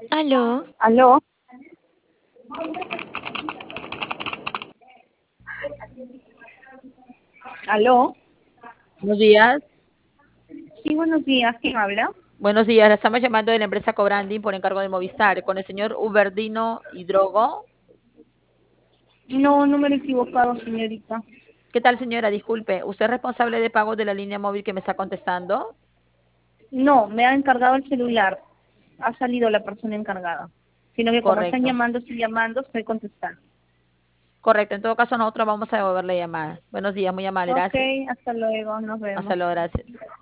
Aló, ¿Aló? ¿Aló? Buenos días. Sí, buenos días. ¿Quién habla? Buenos días. La estamos llamando de la empresa Cobranding por encargo de Movistar con el señor Uberdino Hidrogo. No, número equivocado, señorita. ¿Qué tal, señora? Disculpe, ¿usted es responsable de pagos de la línea móvil que me está contestando? No, me ha encargado el celular. Ha salido la persona encargada. Sino que como están Correcto. llamando, estoy contestando. Correcto. En todo caso, nosotros vamos a devolver la llamada. Buenos días, muy amable. Ok, Gracias. hasta luego, nos Hasta vemos. luego, gracias.